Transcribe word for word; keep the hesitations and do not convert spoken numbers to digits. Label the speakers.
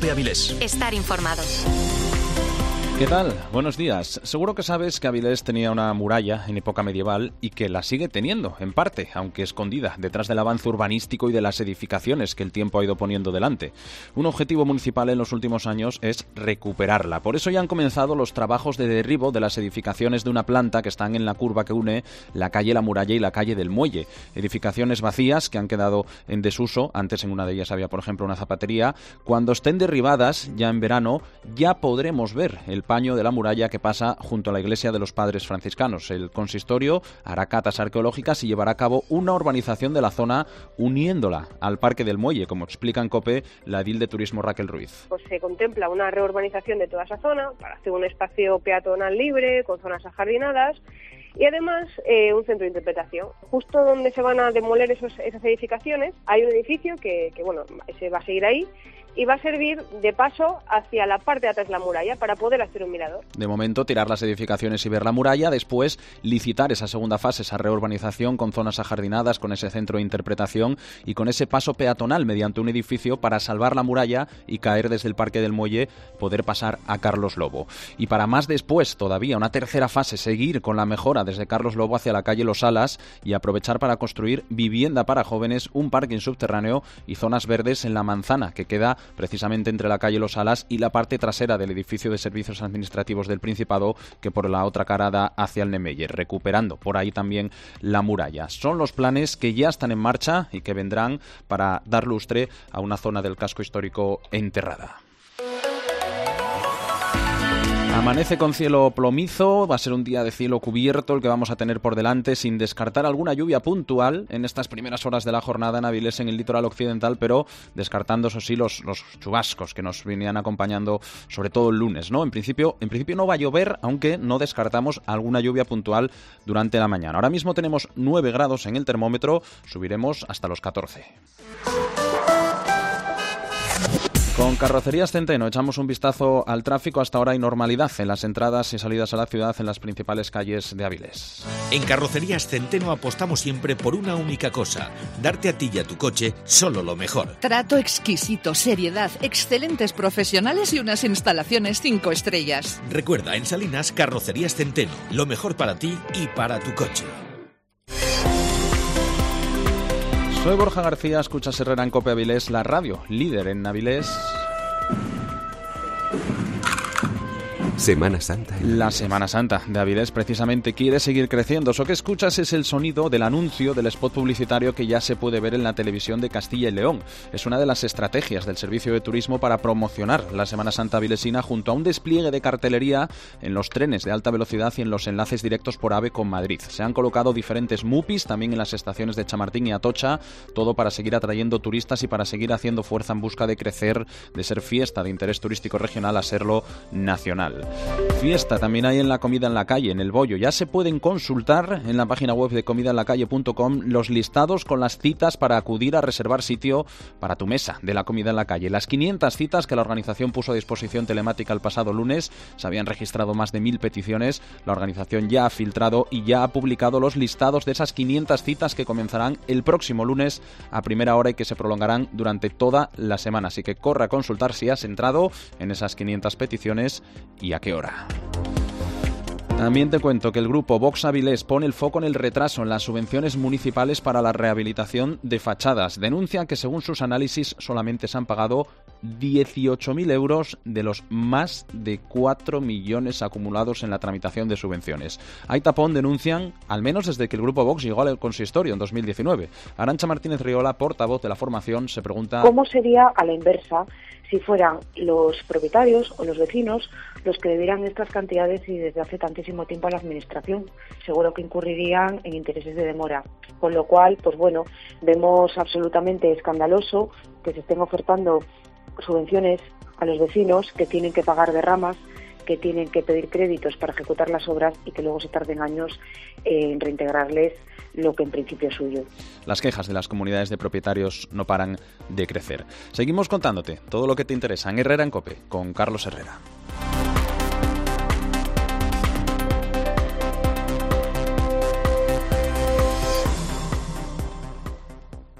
Speaker 1: COPE Avilés.
Speaker 2: Estar informados.
Speaker 3: ¿Qué tal? Buenos días. Seguro que sabes que Avilés tenía una muralla en época medieval y que la sigue teniendo, en parte, aunque escondida, detrás del avance urbanístico y de las edificaciones que el tiempo ha ido poniendo delante. Un objetivo municipal en los últimos años es recuperarla. Por eso ya han comenzado los trabajos de derribo de las edificaciones de una planta que están en la curva que une la calle La Muralla y la calle del Muelle. Edificaciones vacías que han quedado en desuso. Antes en una de ellas había, por ejemplo, una zapatería. Cuando estén derribadas, ya en verano, ya podremos ver el paño de la muralla que pasa junto a la iglesia de los Padres Franciscanos. El consistorio hará catas arqueológicas y llevará a cabo una urbanización de la zona uniéndola al Parque del Muelle, como explica en COPE la edil de Turismo Raquel Ruiz.
Speaker 4: Pues se contempla una reurbanización de toda esa zona para hacer un espacio peatonal libre, con zonas ajardinadas, y además eh, un centro de interpretación. Justo donde se van a demoler esos, esas edificaciones hay un edificio que, que bueno, se va a seguir ahí y va a servir de paso hacia la parte de atrás de la muralla para poder hacer un mirador.
Speaker 3: De momento, tirar las edificaciones y ver la muralla, después licitar esa segunda fase, esa reurbanización con zonas ajardinadas, con ese centro de interpretación y con ese paso peatonal mediante un edificio para salvar la muralla y caer desde el Parque del Muelle, poder pasar a Carlos Lobo. Y para más después, todavía una tercera fase, seguir con la mejora desde Carlos Lobo hacia la calle Los Alas y aprovechar para construir vivienda para jóvenes, un parking subterráneo y zonas verdes en la manzana que queda precisamente entre la calle Los Alas y la parte trasera del edificio de servicios administrativos del Principado, que por la otra cara da hacia el Niemeyer, recuperando por ahí también la muralla. Son los planes que ya están en marcha y que vendrán para dar lustre a una zona del casco histórico enterrada. Amanece con cielo plomizo, va a ser un día de cielo cubierto el que vamos a tener por delante, sin descartar alguna lluvia puntual en estas primeras horas de la jornada en Avilés, en el litoral occidental, pero descartando, eso sí, los, los chubascos que nos venían acompañando, sobre todo el lunes, ¿no? En principio, en principio no va a llover, aunque no descartamos alguna lluvia puntual durante la mañana. Ahora mismo tenemos nueve grados en el termómetro, subiremos hasta los catorce. Con Carrocerías Centeno echamos un vistazo al tráfico. Hasta ahora hay normalidad en las entradas y salidas a la ciudad en las principales calles de Avilés.
Speaker 1: En Carrocerías Centeno apostamos siempre por una única cosa: darte a ti y a tu coche solo lo mejor.
Speaker 5: Trato exquisito, seriedad, excelentes profesionales y unas instalaciones cinco estrellas.
Speaker 1: Recuerda, en Salinas, Carrocerías Centeno, lo mejor para ti y para tu coche.
Speaker 3: Soy Borja García, escuchas Herrera en COPE Avilés, la radio líder en Avilés.
Speaker 6: Semana Santa.
Speaker 3: La Semana Santa de Avilés precisamente quiere seguir creciendo. Eso que escuchas es el sonido del anuncio del spot publicitario que ya se puede ver en la televisión de Castilla y León. Es una de las estrategias del Servicio de Turismo para promocionar la Semana Santa avilesina, junto a un despliegue de cartelería en los trenes de alta velocidad y en los enlaces directos por AVE con Madrid. Se han colocado diferentes mupis también en las estaciones de Chamartín y Atocha, todo para seguir atrayendo turistas y para seguir haciendo fuerza en busca de crecer, de ser fiesta de interés turístico regional a serlo nacional. Fiesta también hay en la comida en la calle, en el bollo. Ya se pueden consultar en la página web de comida en la calle punto com los listados con las citas para acudir a reservar sitio para tu mesa de la comida en la calle. Las quinientas citas que la organización puso a disposición telemática el pasado lunes, se habían registrado más de mil peticiones. La organización ya ha filtrado y ya ha publicado los listados de esas quinientas citas que comenzarán el próximo lunes a primera hora y que se prolongarán durante toda la semana. Así que corre a consultar si has entrado en esas quinientas peticiones y a qué hora. También te cuento que el grupo Vox Avilés pone el foco en el retraso en las subvenciones municipales para la rehabilitación de fachadas. Denuncian que según sus análisis solamente se han pagado dieciocho mil euros de los más de cuatro millones acumulados en la tramitación de subvenciones. Hay tapón, denuncian, al menos desde que el grupo Vox llegó al consistorio en dos mil diecinueve. Arantxa Martínez Riola, portavoz de la formación, se pregunta
Speaker 7: ¿cómo sería a la inversa si fueran los propietarios o los vecinos los que debieran estas cantidades y desde hace tantísimo tiempo a la administración? Seguro que incurrirían en intereses de demora. Con lo cual, pues bueno, vemos absolutamente escandaloso que se estén ofertando subvenciones a los vecinos que tienen que pagar derramas, que tienen que pedir créditos para ejecutar las obras y que luego se tarden años en reintegrarles lo que en principio es suyo.
Speaker 3: Las quejas de las comunidades de propietarios no paran de crecer. Seguimos contándote todo lo que te interesa en Herrera en COPE con Carlos Herrera.